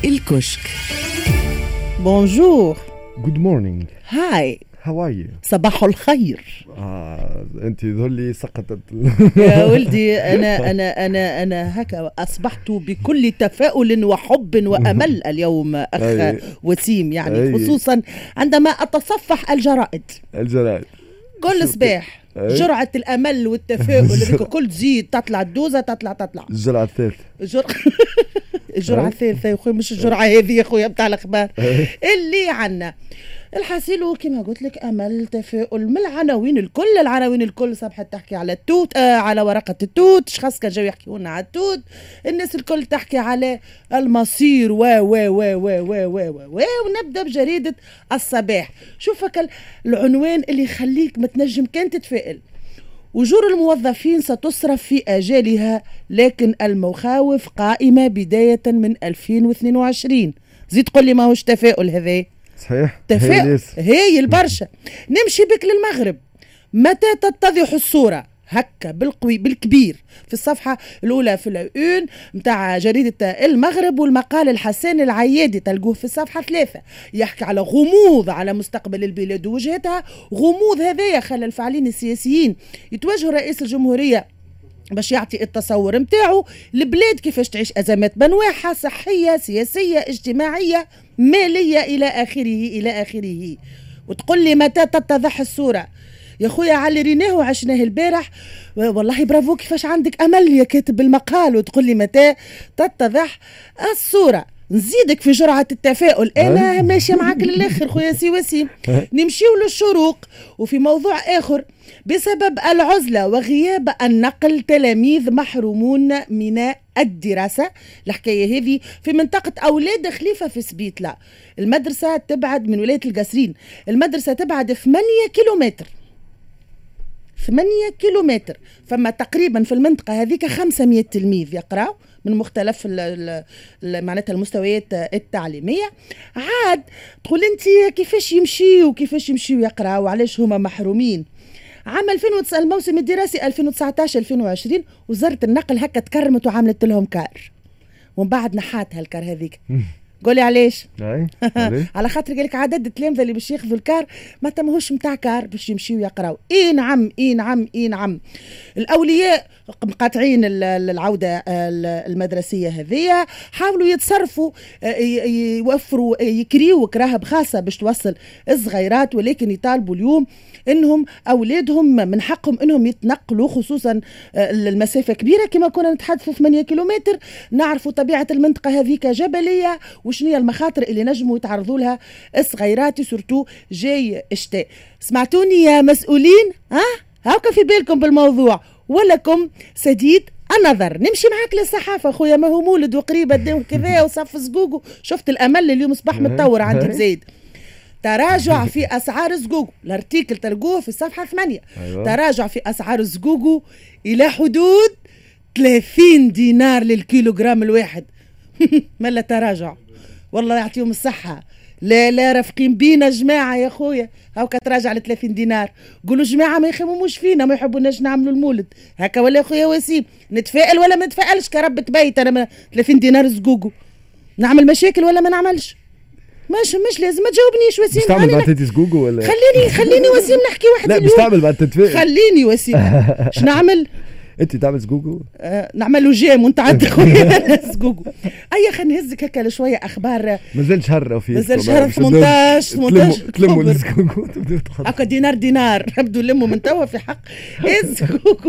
الكشك. بونجور. Good morning. هاي. How are you? صباح الخير. انت ذولي سقطت. يا ولدي انا هكا اصبحت بكل تفاؤل وحب وامل اليوم اخ وسيم، يعني خصوصا عندما اتصفح الجرائد كل صباح. جرعة الأمل والتفاؤل هذيك كل تزيد، تطلع الدوزة تطلع الجرعة الثالثة. الجرعة الثالثة يا خويا، مش الجرعة هذه يا خويا بتاع الأخبار اللي عنا. الحاصل كما قلت لك أمل تفاؤل من العناوين الكل صبحت تحكي على التوت، على ورقة التوت. شخص كان جاي يحكيونا على التوت، الناس الكل تحكي على المصير و ونبدأ بجريدة الصباح. شوفك العنوان اللي يخليك ما تنجم كان تتفائل. أجور الموظفين ستصرف في آجالها، لكن المخاوف قائمة بداية من 2022. زيد تقول لي ما هوش تفاؤل هذا؟ صحيح، تفاؤل هي البرشا. نمشي بك للمغرب. متى تتضح الصورة؟ هكا بالكبير في الصفحة الأولى في الأون متاع جريدة المغرب، والمقال الحسن العيادي تلقوه في الصفحة 3 يحكي على غموض على مستقبل البلاد ووجهتها. غموض هذايا خلى الفاعلين السياسيين يتواجهوا رئيس الجمهورية باش يعطي التصور متاعه البلاد كيفاش تعيش أزمات بنواعها، صحية سياسية اجتماعية مالية إلى آخره. وتقول لي متى تتضح الصورة؟ يا خويا على ريناه وعشناه البارح، والله برافو كيفاش عندك أمل يا كاتب المقال، وتقول لي متى تتضح الصورة. نزيدك في جرعة التفاؤل، أنا ماشية معاك للآخر خويا سي وسيم. نمشيو للشروق وفي موضوع آخر. بسبب العزلة وغياب النقل تلاميذ محرومون من الدراسة. الحكاية هذه في منطقة أولاد خليفة في سبيتلا. المدرسة تبعد من ولاية القصرين، المدرسة تبعد 8 كيلومتر. 8 كيلومتر. فما تقريبا في المنطقة هذيك 500 تلميذ يقرأوا من مختلف معناتها المستويات التعليمية. عاد تقول انت كيفاش يمشيوا يقرأوا، وعلاش هما محرومين؟ عام 2009 الموسم الدراسي 2019-2020 وزارة النقل هكا تكرمت وعملت لهم كار، ومن بعد نحات هالكار هذيك. قولي علاش؟ على خاطر قالك عدد التلامذة اللي باش ياخذوا الكار ما تمهوش متاع كار باش يمشيوا يقراوا. اي نعم. الاولياء مقاطعين العودة المدرسية هذية، حاولوا يتصرفوا يوفروا يكريوا كراهب خاصة باش توصل الصغيرات، ولكن يطالبوا اليوم انهم اولادهم من حقهم انهم يتنقلوا، خصوصا المسافة كبيرة كما كنا نتحدثوا 8 كيلومتر. نعرفوا طبيعة المنطقة هذيك جبلية، وشنية المخاطر اللي نجموا يتعرضوا لها الصغيرات سورتو جاي الشتاء. سمعتوني يا مسؤولين؟ هاكا في بالكم بالموضوع ولكم سديد النظر. نمشي معاك للصحافة خويا، ما هو مولد وقريبة كذا وصف زقوقو. شفت الأمل اليوم صباح متطور عندي بزيد. تراجع في أسعار زقوقو، الارتيكل تلقوه في الصفحة 8. أيوة. تراجع في أسعار زقوقو إلى حدود 30 دينار للكيلوغرام الواحد. ملا تراجع، والله يعطيهم الصحة. لا رافقين بينا جماعة يا خويا، هاكا تراجع ل 30 دينار. قولوا جماعة ما يخمموش فينا، ما يحبوناش نعملوا المولد هكا ولا يا خويا وسيم؟ نتفائل ولا ما نتفائلش كربة بيت؟ أنا 30 دينار زقوقو نعمل مشاكل ولا ما نعملش؟ مش لازم. ما تجاوبنيش وسيم. بستعمل بعد تدي زقوقو ولا؟ خليني وسيم نحكي واحد. لا بستعمل بعد تتفائل. خليني وسيم. شو نعمل؟ انت تعمل زقوقو؟ نعملوا جيم وانت عندك خويا زقوقو. اي نهزك هكا لشويه اخبار. مازال شهر في 18 تلموا الزقوقو هكا دينار نبدو نلموا من توا في حق الزقوقو.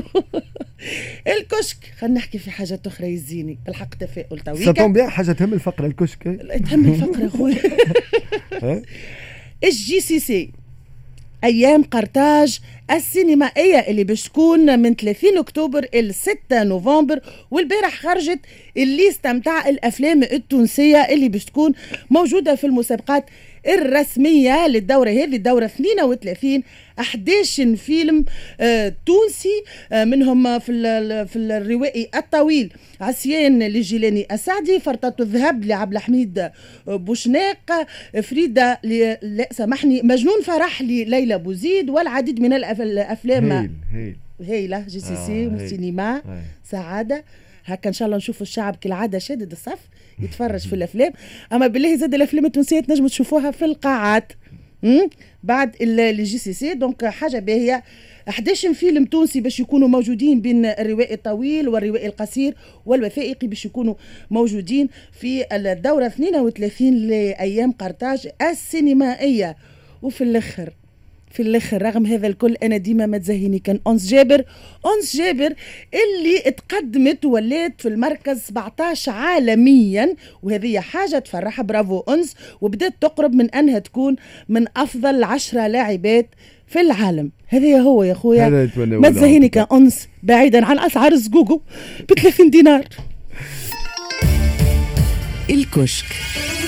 الكشك. خلينا نحكي في حاجه اخرى يزيني بالحق تفاؤل تويكا. ستون بيان حاجه تهم الفقره الكشك. تهم الفقره خويا. الGCC أيام قرطاج السينمائية اللي باش تكون من 30 أكتوبر إلى 6 نوفمبر، والبارح خرجت الليستة متاع الأفلام التونسية اللي باش تكون موجودة في المسابقات الرسمية للدورة هذه، الدورة 32. 11 فيلم تونسي، منهم في الروائي الطويل عسيان للجيلاني السعدي، فرطة الذهب لعبد الحميد بوشناق، فريدة لا سامحني مجنون فرح لليلى بوزيد، والعديد من الأفلام هيلة GCC وسينما سعادة هكا ان شاء الله نشوفوا الشعب كالعاده شادد الصف يتفرج في الافلام. اما بالله زاد الافلام التونسيه تنجموا تشوفوها في القاعات بعد الجي سي سي. دونك حاجه باهيه. 11 فيلم تونسي باش يكونوا موجودين بين الروائي الطويل والروائي القصير والوثائقي باش يكونوا موجودين في الدورة 32 لأيام قرطاج السينمائية. وفي الأخر رغم هذا الكل أنا ديما ما تزهيني كان أنس جابر اللي اتقدمت ولات في المركز 17 عالميا، وهذه حاجة تفرح. برافو أنس، وبدأت تقرب من أنها تكون من أفضل 10 لاعبات في العالم. هذا هو يا خويا، ما تزهيني كأنس بعيدا عن أسعار الزقوقو ب30 دينار. الكشك